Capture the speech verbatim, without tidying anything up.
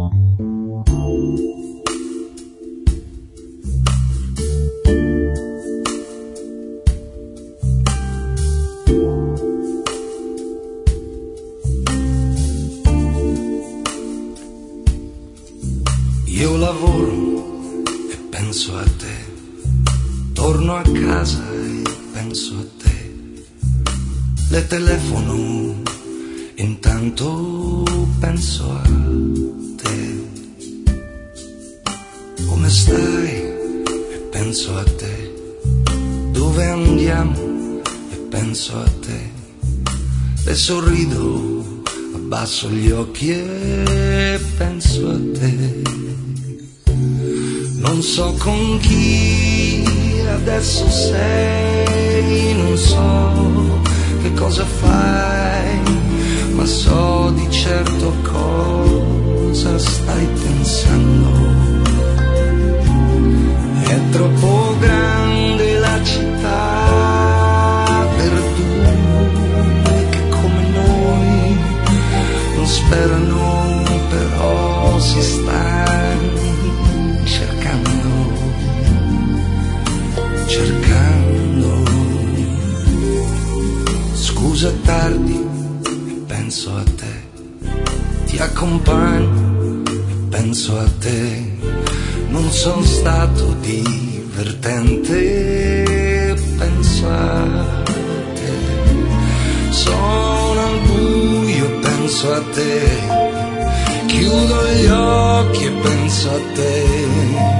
Io lavoro e penso a te, torno a casa e penso a te, le telefono, intanto penso a te. Come stai? E penso a te. Dove andiamo? E penso a te. E sorrido, abbasso gli occhi e penso a te. Non so con chi adesso sei, non so che cosa fai, ma so di certo cosa stai pensando. È troppo grande la città per due che come noi non sperano, però si stanno cercando, cercando. Scusa è tardi e penso a te, ti accompagno e penso a te. Non sono stato divertente, penso a te. Sono al buio e penso a te. Chiudo gli occhi e penso a te.